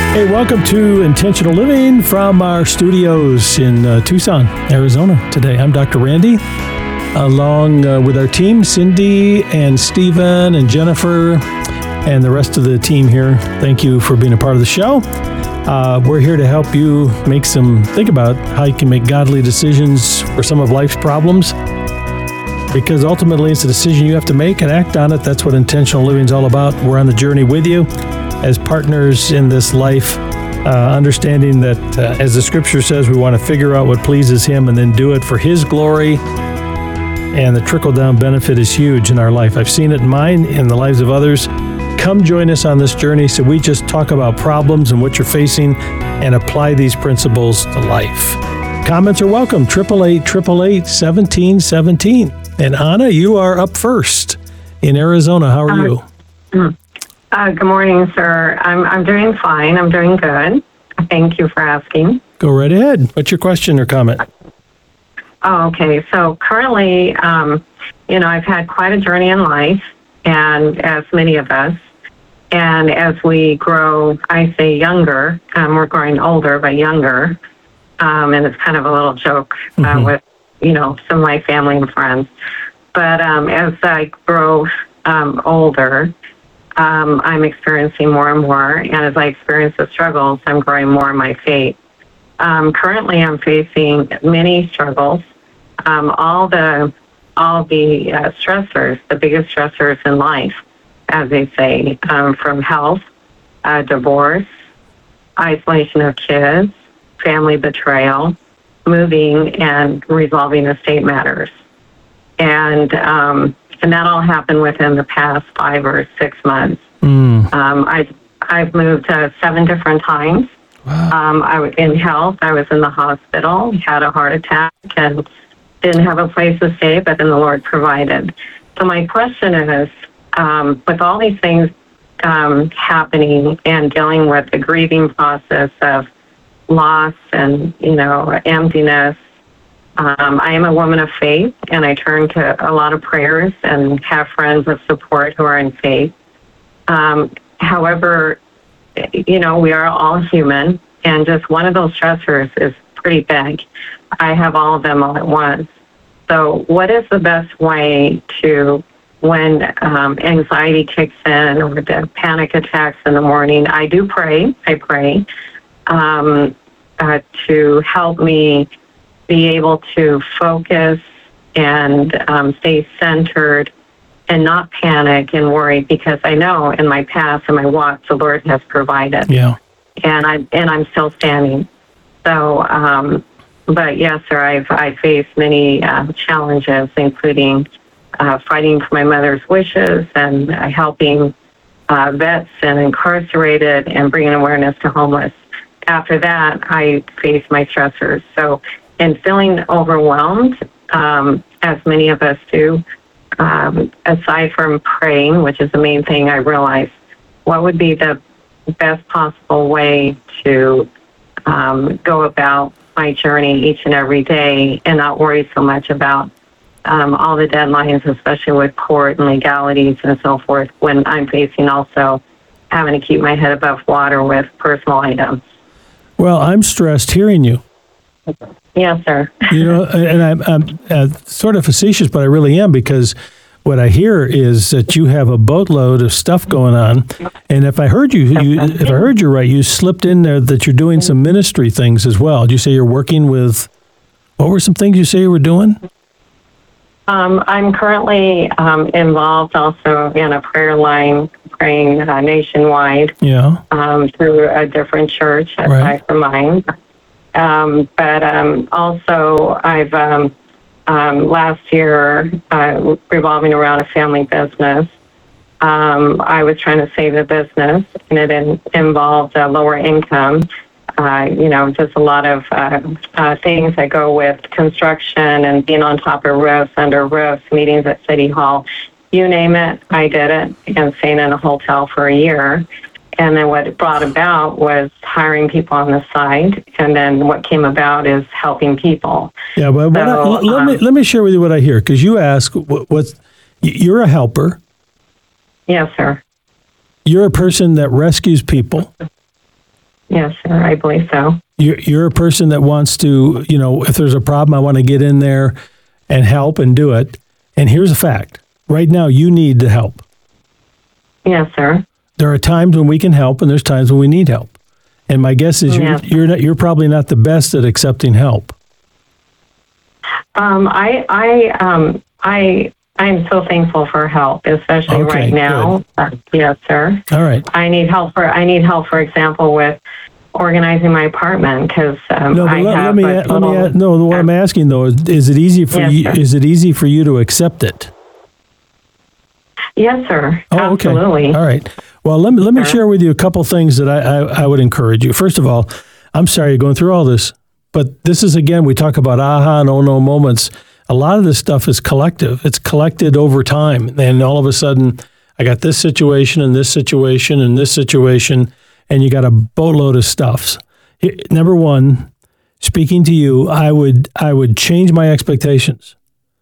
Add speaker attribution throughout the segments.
Speaker 1: Hey, welcome to Intentional Living from our studios in Tucson, Arizona. Today, I'm Dr. Randy, along with our team, Cindy and Stephen and Jennifer and the rest of the team here. Thank you for being a part of the show. We're here to help you think about how you can make godly decisions for some of life's problems, because ultimately it's a decision you have to make and act on it. That's what intentional living is all about. We're on the journey with you as partners in this life, understanding that, as the scripture says, we want to figure out what pleases Him and then do it for His glory. And the trickle-down benefit is huge in our life. I've seen it in mine, in the lives of others. Come join us on this journey so we just talk about problems and what you're facing and apply these principles to life. Comments are welcome, 888-888-1717. And Anna, you are up first in Arizona. How are you?
Speaker 2: Good morning, sir. I'm doing fine. I'm doing good. Thank you for asking.
Speaker 1: Go right ahead. What's your question or comment?
Speaker 2: Oh, okay. So currently, I've had quite a journey in life, and as many of us, and as we grow, I say younger, we're growing older, but younger, and it's kind of a little joke with, some of my family and friends. But as I grow older, I'm experiencing more and more, and as I experience the struggles, I'm growing more in my faith. Currently, I'm facing many struggles. All the stressors, the biggest stressors in life, as they say, from health, divorce, isolation of kids, family betrayal, moving, and resolving estate matters. And that all happened within the past 5 or 6 months. I've moved 7 different times.
Speaker 1: Wow.
Speaker 2: I was in health. I was in the hospital, had a heart attack, and didn't have a place to stay, but then the Lord provided. So my question is, with all these things happening and dealing with the grieving process of loss and, emptiness, I am a woman of faith, and I turn to a lot of prayers and have friends of support who are in faith. However, we are all human, and just one of those stressors is pretty big. I have all of them all at once. So what is the best way to, when anxiety kicks in or the panic attacks in the morning, I pray to help me be able to focus and stay centered and not panic and worry, because I know in my past and my walk, the Lord has provided.
Speaker 1: Yeah.
Speaker 2: And I'm still standing. So, but yes, sir, I faced many challenges, including fighting for my mother's wishes and helping vets and incarcerated and bringing awareness to homeless. After that, I faced my stressors. So, and feeling overwhelmed, as many of us do, aside from praying, which is the main thing, I realized what would be the best possible way to go about my journey each and every day and not worry so much about all the deadlines, especially with court and legalities and so forth, when I'm facing also having to keep my head above water with personal items.
Speaker 1: Well, I'm stressed hearing you.
Speaker 2: Yes, sir.
Speaker 1: And I'm sort of facetious, but I really am, because what I hear is that you have a boatload of stuff going on. And if I heard you right, you slipped in there that you're doing some ministry things as well. Did you say you're working with, what were some things you say you were doing?
Speaker 2: I'm currently involved also in a prayer line, praying nationwide.
Speaker 1: Yeah.
Speaker 2: Through a different church aside from mine. But also I've last year, revolving around a family business, I was trying to save the business, and it involved lower income. Just a lot of things that go with construction and being on top of roofs, under roofs, meetings at City Hall. You name it, I did it, and staying in a hotel for a year. And then what it brought about was hiring people on the side, and then what came about is helping people.
Speaker 1: Yeah, but let me share with you what I hear, because you ask, you're a helper.
Speaker 2: Yes, sir.
Speaker 1: You're a person that rescues people.
Speaker 2: Yes, sir. I believe so.
Speaker 1: You're a person that wants to, if there's a problem, I want to get in there and help and do it. And here's a fact. Right now, you need the help.
Speaker 2: Yes, sir.
Speaker 1: There are times when we can help, and there's times when we need help. And my guess is you're probably not the best at accepting help.
Speaker 2: I'm so thankful for help, especially right now. Yes, sir.
Speaker 1: All right.
Speaker 2: I need help. For example, with organizing my apartment because
Speaker 1: what I'm asking though is it easy for you? Sir. Is it easy for you to accept it?
Speaker 2: Yes, sir.
Speaker 1: Oh,
Speaker 2: absolutely.
Speaker 1: Okay. All right. Well, let me share with you a couple things that I would encourage you. First of all, I'm sorry you're going through all this, but this is, again, we talk about aha and oh no moments. A lot of this stuff is collective. It's collected over time. And all of a sudden, I got this situation and this situation and this situation, and you got a boatload of stuffs. Number one, speaking to you, I would change my expectations.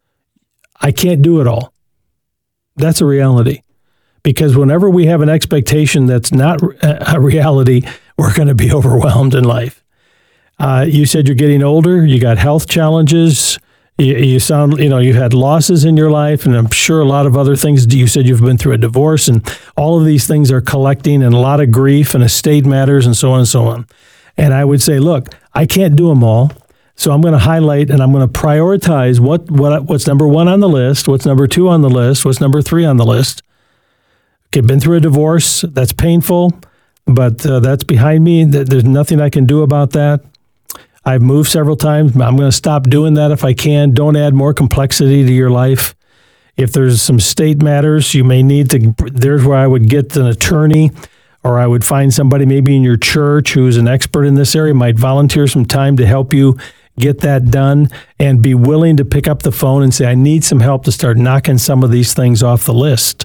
Speaker 1: I can't do it all. That's a reality. Because whenever we have an expectation that's not a reality, we're going to be overwhelmed in life. You said you're getting older. You got health challenges. You sound, you've had losses in your life, and I'm sure a lot of other things. You said you've been through a divorce, and all of these things are collecting, and a lot of grief and estate matters, and so on and so on. And I would say, look, I can't do them all, so I'm going to highlight and I'm going to prioritize what's number one on the list, what's number two on the list, what's number three on the list. Okay, been through a divorce. That's painful, but that's behind me. There's nothing I can do about that. I've moved several times. I'm going to stop doing that if I can. Don't add more complexity to your life. If there's some state matters, you may need to, there's where I would get an attorney, or I would find somebody maybe in your church who's an expert in this area, might volunteer some time to help you get that done, and be willing to pick up the phone and say, I need some help to start knocking some of these things off the list.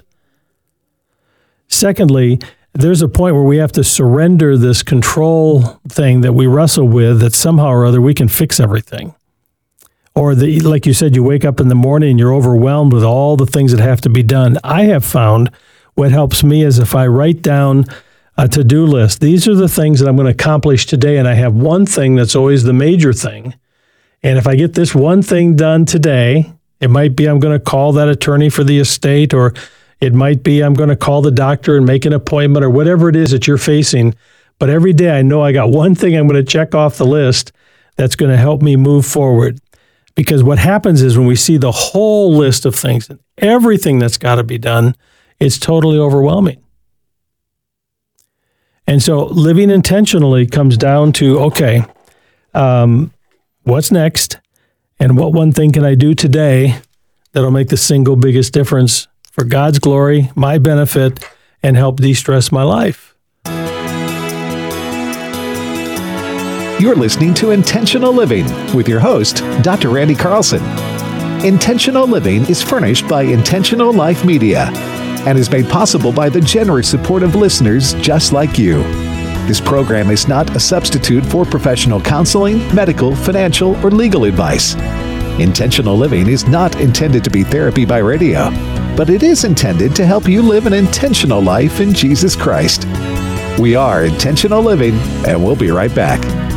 Speaker 1: Secondly, there's a point where we have to surrender this control thing that we wrestle with, that somehow or other we can fix everything. Or like you said, you wake up in the morning and you're overwhelmed with all the things that have to be done. I have found what helps me is if I write down a to-do list. These are the things that I'm going to accomplish today, and I have one thing that's always the major thing. And if I get this one thing done today, it might be I'm going to call that attorney for the estate, or it might be I'm going to call the doctor and make an appointment, or whatever it is that you're facing. But every day I know I got one thing I'm going to check off the list that's going to help me move forward. Because what happens is when we see the whole list of things and everything that's got to be done, it's totally overwhelming. And so living intentionally comes down to, okay, what's next? And what one thing can I do today that'll make the single biggest difference for God's glory, my benefit, and help de-stress my life?
Speaker 3: You're listening to Intentional Living with your host, Dr. Randy Carlson. Intentional Living is furnished by Intentional Life Media and is made possible by the generous support of listeners just like you. This program is not a substitute for professional counseling, medical, financial, or legal advice. Intentional Living is not intended to be therapy by radio, but it is intended to help you live an intentional life in Jesus Christ. We are Intentional Living, and we'll be right back.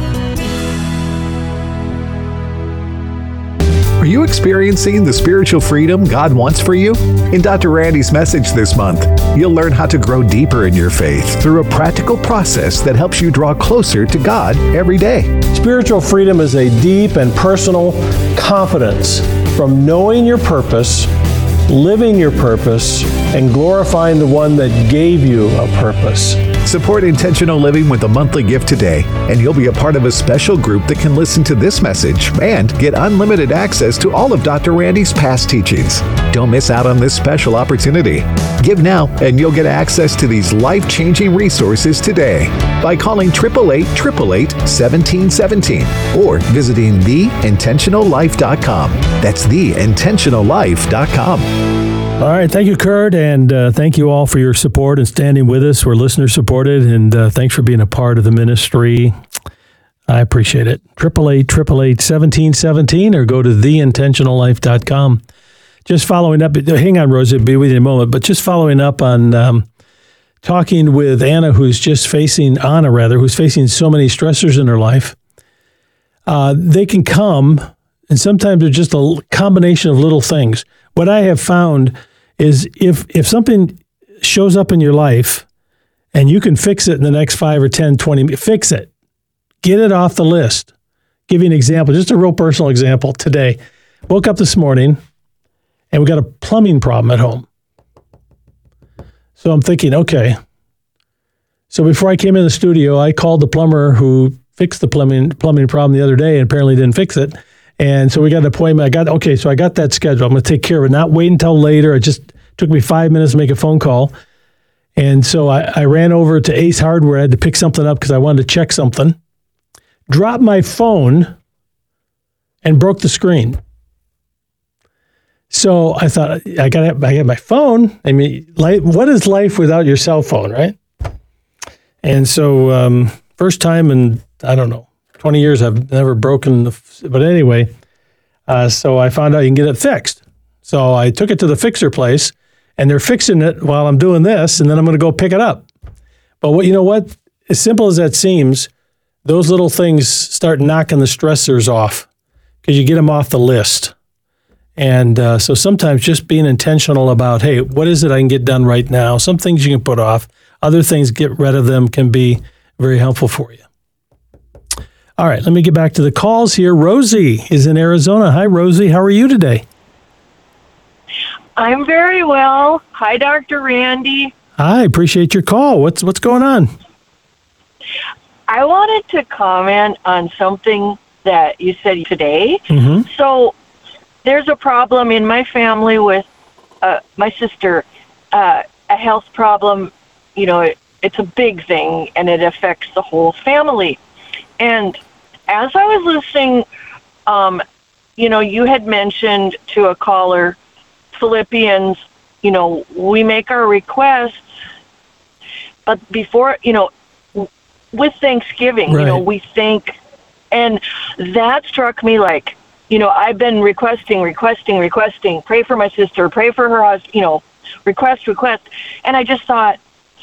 Speaker 3: Are you experiencing the spiritual freedom God wants for you? In Dr. Randy's message this month, you'll learn how to grow deeper in your faith through a practical process that helps you draw closer to God every day.
Speaker 1: Spiritual freedom is a deep and personal confidence from knowing your purpose, living your purpose, and glorifying the one that gave you a purpose.
Speaker 3: Support Intentional Living with a monthly gift today, and you'll be a part of a special group that can listen to this message and get unlimited access to all of Dr. Randy's past teachings. Don't miss out on this special opportunity. Give now, and you'll get access to these life-changing resources today by calling 888-888-1717 or visiting theintentionallife.com. That's theintentionallife.com.
Speaker 1: All right. Thank you, Kurt. And thank you all for your support and standing with us. We're listener supported. And thanks for being a part of the ministry. I appreciate it. 888-888-1717 or go to theintentionallife.com. Just following up. Hang on, Rosie. I'll be with you in a moment. But just following up on talking with Anna, who's facing so many stressors in her life. They can come, and sometimes they're just a combination of little things. What I have found is if something shows up in your life and you can fix it in the next 5 or 10, 20 minutes, fix it. Get it off the list. Give you an example, just a real personal example today. Woke up this morning and we got a plumbing problem at home. So I'm thinking, okay. So before I came in the studio, I called the plumber who fixed the plumbing problem the other day and apparently didn't fix it. And so we got an appointment. So I got that scheduled. I'm going to take care of it, not wait until later. It just took me 5 minutes to make a phone call. And so I ran over to Ace Hardware. I had to pick something up because I wanted to check something. Dropped my phone and broke the screen. So I thought, I got my phone. I mean, what is life without your cell phone, right? And so first time in, 20 years, I've never broken but anyway, so I found out you can get it fixed. So I took it to the fixer place, and they're fixing it while I'm doing this, and then I'm going to go pick it up. But you know what? As simple as that seems, those little things start knocking the stressors off because you get them off the list. And so sometimes just being intentional about, hey, what is it I can get done right now? Some things you can put off. Other things, get rid of them, can be very helpful for you. All right, let me get back to the calls here. Rosie is in Arizona. Hi, Rosie. How are you today?
Speaker 4: I'm very well. Hi, Dr. Randy.
Speaker 1: Hi, appreciate your call. What's going on?
Speaker 4: I wanted to comment on something that you said today.
Speaker 1: Mm-hmm.
Speaker 4: So there's a problem in my family with my sister, a health problem. You know, it's a big thing, and it affects the whole family. And as I was listening, you had mentioned to a caller, Philippians, we make our requests, but before, with Thanksgiving,
Speaker 1: right.
Speaker 4: We thank, and that struck me like, I've been requesting, pray for my sister, pray for her husband, request. And I just thought,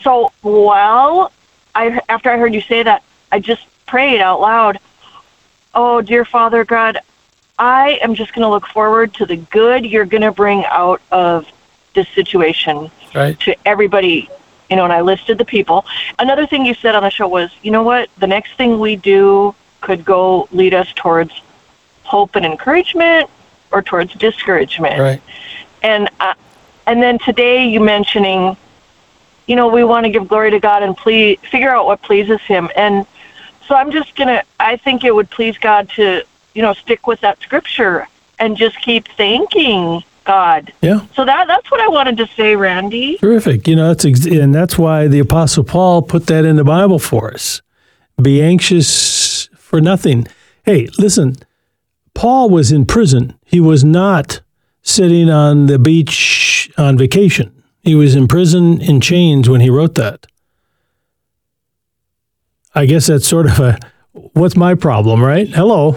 Speaker 4: after I heard you say that, I just prayed out loud, oh, dear Father God, I am just going to look forward to the good you're going to bring out of this situation
Speaker 1: right.
Speaker 4: to everybody, and I listed the people. Another thing you said on the show was, you know what, the next thing we do could go lead us towards hope and encouragement or towards discouragement.
Speaker 1: Right.
Speaker 4: And then today you mentioning, we want to give glory to God and figure out what pleases him. And so I think it would please God to, stick with that scripture and just keep thanking God.
Speaker 1: Yeah.
Speaker 4: So that's what I wanted to say, Randy.
Speaker 1: Terrific. And that's why the Apostle Paul put that in the Bible for us. Be anxious for nothing. Hey, listen, Paul was in prison. He was not sitting on the beach on vacation. He was in prison in chains when he wrote that. I guess that's sort of what's my problem, right? Hello.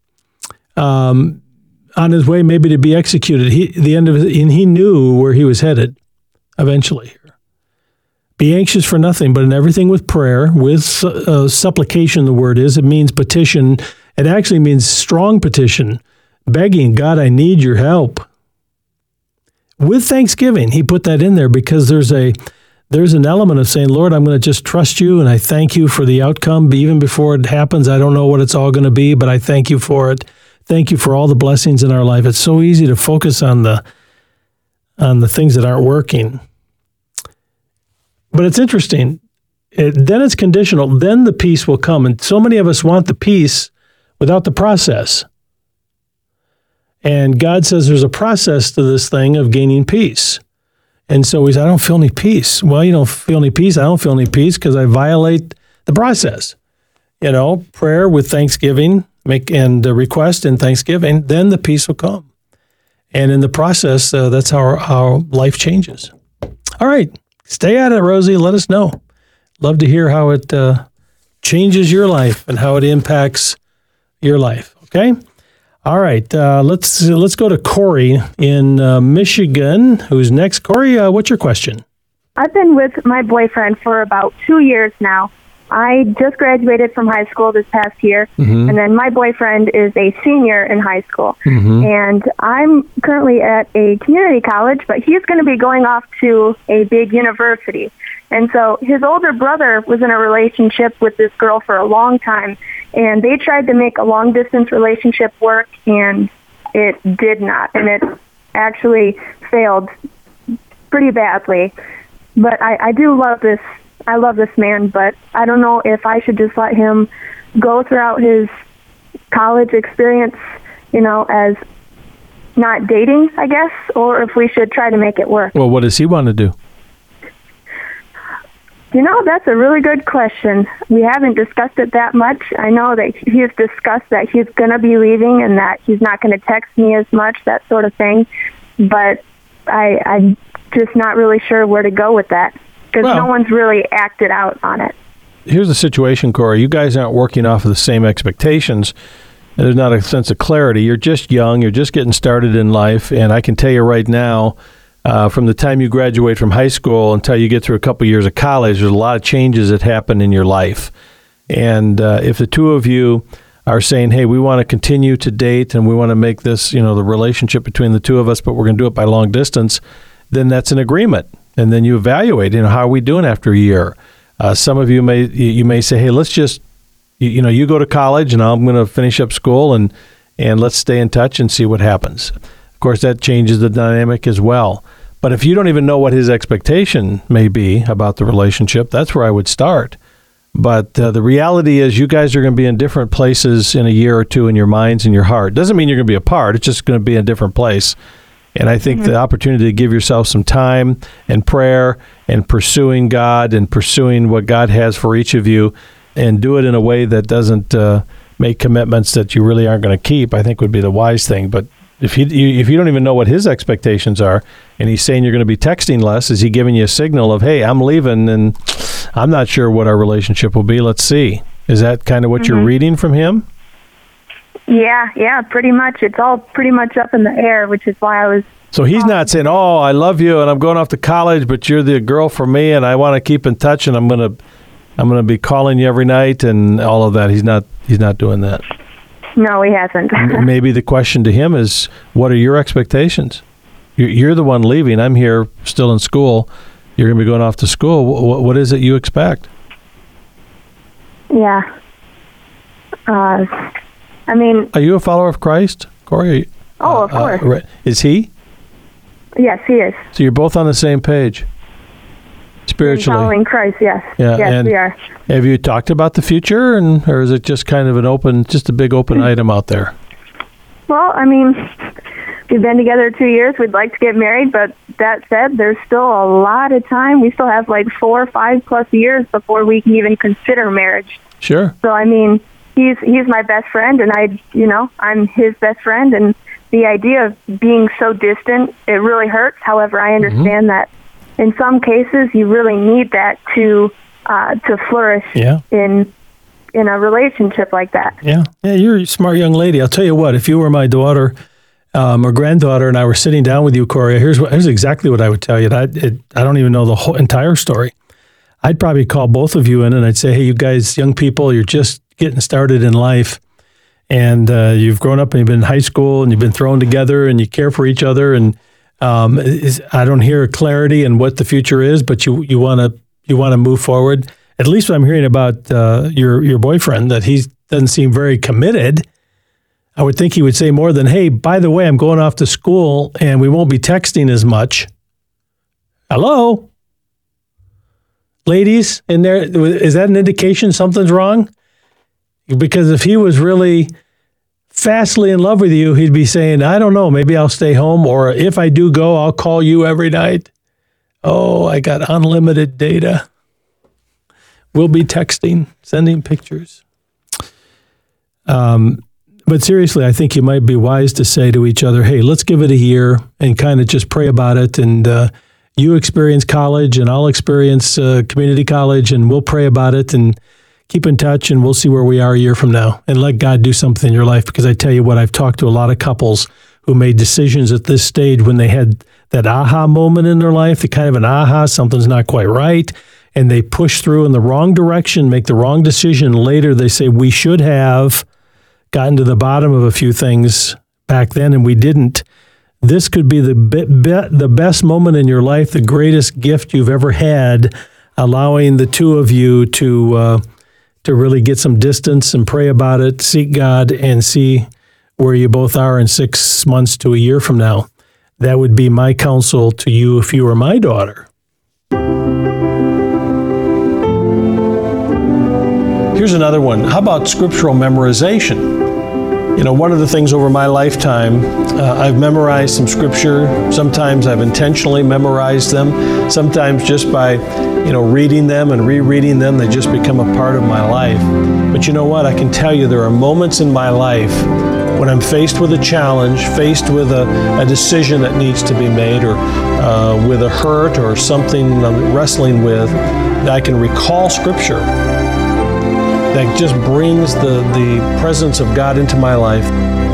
Speaker 1: On his way maybe to be executed. And he knew where he was headed eventually here. Be anxious for nothing, but in everything with prayer, with supplication, the word is. It means petition. It actually means strong petition, begging, God, I need your help. With thanksgiving, he put that in there because there's an element of saying, Lord, I'm going to just trust you, and I thank you for the outcome. Even before it happens, I don't know what it's all going to be, but I thank you for it. Thank you for all the blessings in our life. It's so easy to focus on the things that aren't working. But it's interesting. Then it's conditional. Then the peace will come. And so many of us want the peace without the process. And God says there's a process to this thing of gaining peace. And so he said, I don't feel any peace. Well, you don't feel any peace. I don't feel any peace because I violate the process. Prayer with thanksgiving, and the request in thanksgiving, then the peace will come. And in the process, that's how life changes. All right. Stay at it, Rosie. Let us know. Love to hear how it changes your life and how it impacts your life. Okay? All right. Let's go to Corey in Michigan, who's next. Corey, what's your question?
Speaker 5: I've been with my boyfriend for about 2 years now. I just graduated from high school this past year, and then my boyfriend is a senior in high school. And I'm currently at a community college, but he's going to be going off to a big university. And so his older brother was in a relationship with this girl for a long time, and they tried to make a long-distance relationship work, and it did not. And it actually failed pretty badly. But I do love this. I love this man, but I don't know if I should just let him go throughout his college experience, as not dating, I guess, or if we should try to make it work.
Speaker 1: Well, what does he want to do?
Speaker 5: That's a really good question. We haven't discussed it that much. I know that he's discussed that he's going to be leaving and that he's not going to text me as much, that sort of thing. But I'm just not really sure where to go with that because no one's really acted out on it.
Speaker 1: Here's the situation, Corey. You guys aren't working off of the same expectations. There's not a sense of clarity. You're just young. You're just getting started in life. And I can tell you right now, from the time you graduate from high school until you get through a couple years of college, there's a lot of changes that happen in your life. And if the two of you are saying, hey, we want to continue to date and we want to make this, the relationship between the two of us, but we're going to do it by long distance, then that's an agreement. And then you evaluate, how are we doing after a year? Some of you may say, hey, let's just, you go to college and I'm going to finish up school and let's stay in touch and see what happens. Of course, that changes the dynamic as well. But if you don't even know what his expectation may be about the relationship, that's where I would start. But the reality is you guys are going to be in different places in a year or two in your minds and your heart. Doesn't mean you're going to be apart. It's just going to be in a different place. And I think the opportunity to give yourself some time and prayer and pursuing God and pursuing what God has for each of you and do it in a way that doesn't make commitments that you really aren't going to keep, I think would be the wise thing. But if you don't even know what his expectations are and he's saying you're going to be texting less, is he giving you a signal of, hey, I'm leaving and I'm not sure what our relationship will be. Let's see. Is that kind of what you're reading from him?
Speaker 5: Yeah, pretty much. It's all pretty much up in the air, which is why I was...
Speaker 1: So he's not saying, oh, I love you and I'm going off to college, but you're the girl for me and I want to keep in touch and I'm going to be calling you every night and all of that. He's not doing that.
Speaker 5: No, he hasn't.
Speaker 1: Maybe the question to him is, what are your expectations? You're the one leaving. I'm here still in school. You're going to be going off to school. What is it you expect?
Speaker 5: Yeah.
Speaker 1: Are you a follower of Christ, Corey?
Speaker 5: Of course.
Speaker 1: Is he?
Speaker 5: Yes, he is.
Speaker 1: So you're both on the same page, spiritually.
Speaker 5: Following Christ, yes.
Speaker 1: Yeah,
Speaker 5: yes, we are.
Speaker 1: Have you talked about the future, or is it just kind of just a big open item out there?
Speaker 5: Well, we've been together 2 years. We'd like to get married, but that said, there's still a lot of time. We still have 4 or 5+ years before we can even consider marriage.
Speaker 1: Sure.
Speaker 5: So, he's my best friend, and I'm his best friend, and the idea of being so distant, it really hurts. However, I understand that in some cases you really need that to flourish in a relationship like that. Yeah,
Speaker 1: you're a smart young lady. I'll tell you what, if you were my daughter or granddaughter and I were sitting down with you, Corey, here's exactly what I would tell you. I don't even know the whole entire story. I'd probably call both of you in and I'd say, hey, you guys, young people, you're just getting started in life. And you've grown up and you've been in high school and you've been thrown together and you care for each other. And I don't hear clarity in what the future is, but you want to move forward. At least what I'm hearing about your boyfriend, that he doesn't seem very committed. I would think he would say more than, hey, by the way, I'm going off to school and we won't be texting as much. Hello? Ladies in there, is that an indication something's wrong? Because if he was really fastly in love with you, he'd be saying, I don't know, maybe I'll stay home, or if I do go, I'll call you every night. Oh, I got unlimited data. We'll be texting, sending pictures. But seriously, I think you might be wise to say to each other, hey, let's give it a year and kind of just pray about it. And you experience college and I'll experience community college and we'll pray about it and keep in touch and we'll see where we are a year from now and let God do something in your life. Because I tell you what, I've talked to a lot of couples who made decisions at this stage when they had that aha moment in their life, the kind of an aha, something's not quite right, and they push through in the wrong direction, make the wrong decision. Later, they say, we should have gotten to the bottom of a few things back then, and we didn't. This could be the best moment in your life, the greatest gift you've ever had, allowing the two of you to really get some distance and pray about it, seek God, and see where you both are in 6 months to a year from now. That would be my counsel to you if you were my daughter. Here's another one. How about scriptural memorization? One of the things over my lifetime, I've memorized some scripture. Sometimes I've intentionally memorized them. Sometimes just by, reading them and rereading them, they just become a part of my life. But you know what? I can tell you there are moments in my life when I'm faced with a challenge, faced with a decision that needs to be made, or with a hurt or something I'm wrestling with, that I can recall scripture that just brings the presence of God into my life.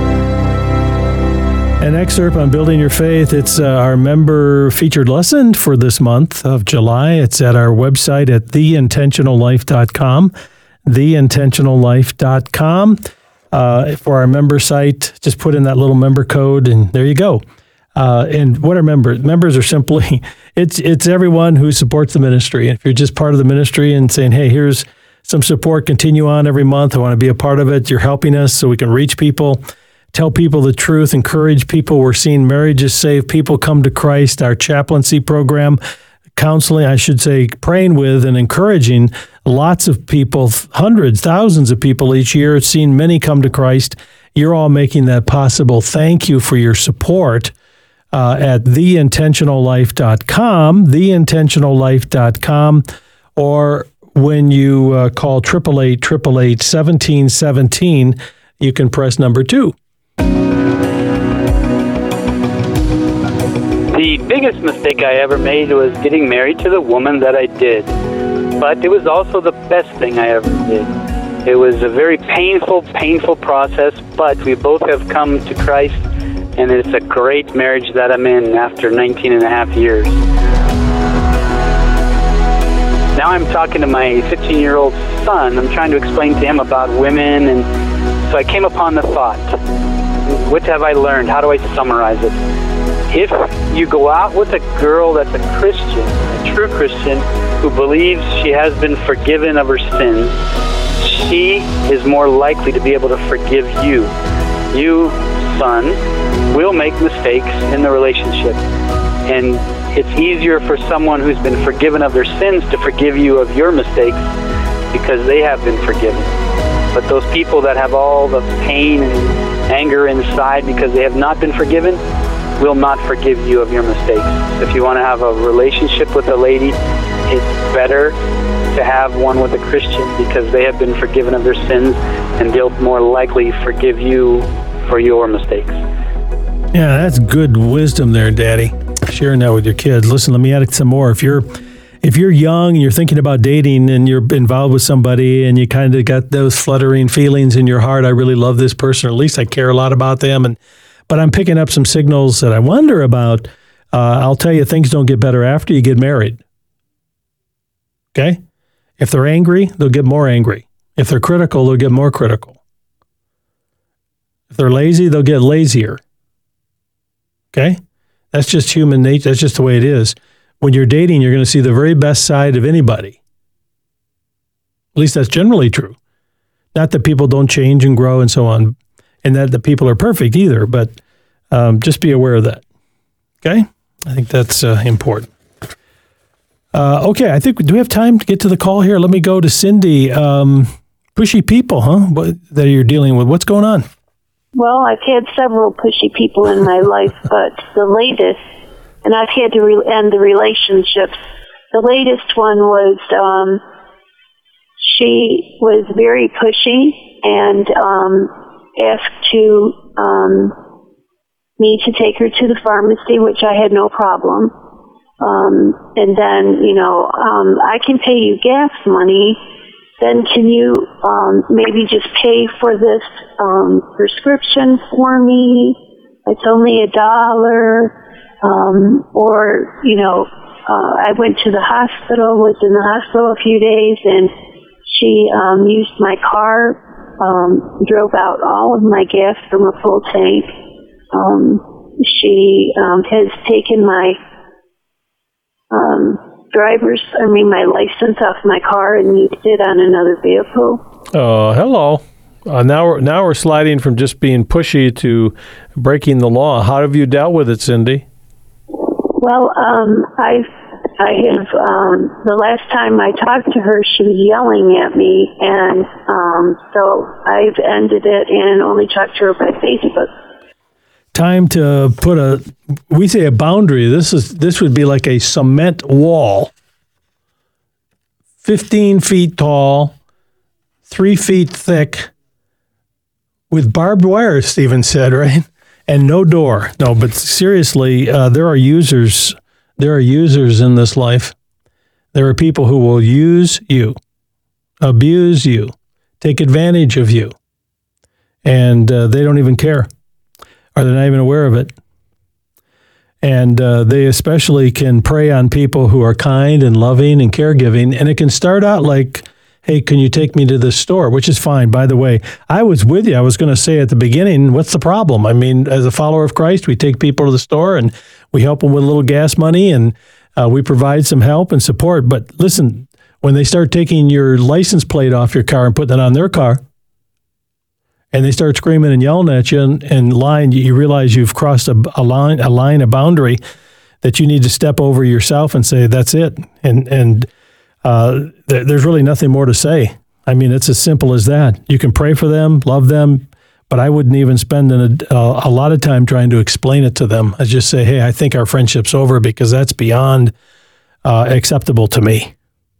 Speaker 1: An excerpt on building your faith. It's our member featured lesson for this month of July. It's at our website at theintentionallife.com, theintentionallife.com. For our member site, just put in that little member code, and there you go. And what are members? Members are simply, it's everyone who supports the ministry. If you're just part of the ministry and saying, hey, here's some support, continue on every month, I want to be a part of it, you're helping us so we can reach people, tell people the truth, encourage people. We're seeing marriages saved, people come to Christ, our chaplaincy program, counseling, I should say, praying with and encouraging lots of people, hundreds, thousands of people each year, seeing many come to Christ. You're all making that possible. Thank you for your support at theintentionallife.com, theintentionallife.com, or when you call 888-888-1717, you can press number 2.
Speaker 6: The biggest mistake I ever made was getting married to the woman that I did. But it was also the best thing I ever did. It was a very painful process, but we both have come to Christ, and it's a great marriage that I'm in after 19 and a half years. Now I'm talking to my 15-year-old son. I'm trying to explain to him about women, and so I came upon the thought, what have I learned? How do I summarize it? If you go out with a girl that's a Christian, a true Christian, who believes she has been forgiven of her sins, she is more likely to be able to forgive you. You, son, will make mistakes in the relationship, and it's easier for someone who's been forgiven of their sins to forgive you of your mistakes because they have been forgiven. But those people that have all the pain and anger inside because they have not been forgiven will not forgive you of your mistakes. If you want to have a relationship with a lady, it's better to have one with a Christian because they have been forgiven of their sins and they'll more likely forgive you for your mistakes.
Speaker 1: Yeah, that's good wisdom there, Daddy. Sharing that with your kids. Listen, let me add some more. If you're young and you're thinking about dating and you're involved with somebody and you kind of got those fluttering feelings in your heart, I really love this person, or at least I care a lot about them, but I'm picking up some signals that I wonder about. I'll tell you, things don't get better after you get married. Okay? If they're angry, they'll get more angry. If they're critical, they'll get more critical. If they're lazy, they'll get lazier. Okay? That's just human nature. That's just the way it is. When you're dating, you're going to see the very best side of anybody. At least that's generally true. Not that people don't change and grow and so on, and that the people are perfect either, but just be aware of that. Okay? I think that's important. Okay, I think, do we have time to get to the call here? Let me go to Cindy. Pushy people, huh? That you're dealing with. What's going on?
Speaker 7: Well, I've had several pushy people in my life, but the latest, and I've had to end the relationships. The latest one was, she was very pushy and asked me to take her to the pharmacy, which I had no problem. And then, I can pay you gas money. Then can you maybe just pay for this prescription for me? It's only $1. or, I went to the hospital, was in the hospital a few days, and she used my car, drove out all of my gas from a full tank. She has taken my my license off my car and used it on another vehicle.
Speaker 1: Oh, hello. Now we're sliding from just being pushy to breaking the law. How have you dealt with it, Cindy?
Speaker 7: Well, I have, the last time I talked to her, she was yelling at me, and so I've ended it and only talked to her by Facebook.
Speaker 1: Time to put we say a boundary. This would be like a cement wall, 15 feet tall, 3 feet thick, with barbed wire, Stephen said, right? And no door. No, but seriously, there are users. There are users in this life. There are people who will use you, abuse you, take advantage of you, and they don't even care, or they're not even aware of it. And they especially can prey on people who are kind and loving and caregiving, and it can start out like, hey, can you take me to this store? Which is fine. By the way, I was with you. I was going to say at the beginning, what's the problem? I mean, as a follower of Christ, we take people to the store and we help them with a little gas money, and we provide some help and support. But listen, when they start taking your license plate off your car and putting it on their car, and they start screaming and yelling at you and lying, you realize you've crossed a line, a boundary that you need to step over yourself and say, that's it. And there's really nothing more to say. I mean, it's as simple as that. You can pray for them, love them, but I wouldn't even spend a lot of time trying to explain it to them. I just say, hey, I think our friendship's over, because that's beyond acceptable to me.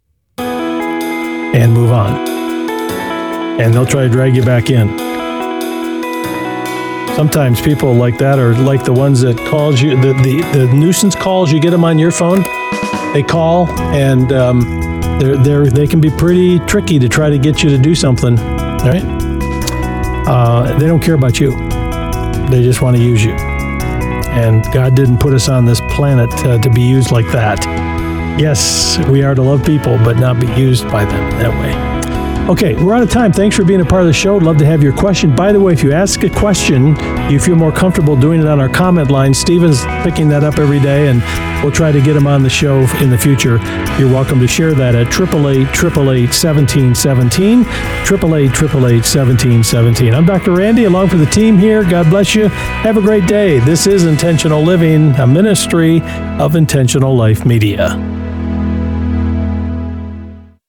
Speaker 1: And move on. And they'll try to drag you back in. Sometimes people like that are like the ones that calls you, the nuisance calls, you get them on your phone. They call, and they can be pretty tricky to try to get you to do something, right? They don't care about you. They just want to use you. And God didn't put us on this planet to be used like that. Yes, we are to love people, but not be used by them that way. Okay, we're out of time. Thanks for being a part of the show. Love to have your question. By the way, if you ask a question, you feel more comfortable doing it on our comment line. Stephen's picking that up every day, and we'll try to get him on the show in the future. You're welcome to share that at 888-888-1717, 888-888-1717. I'm Dr. Randy, along for the team here. God bless you. Have a great day. This is Intentional Living, a ministry of Intentional Life Media.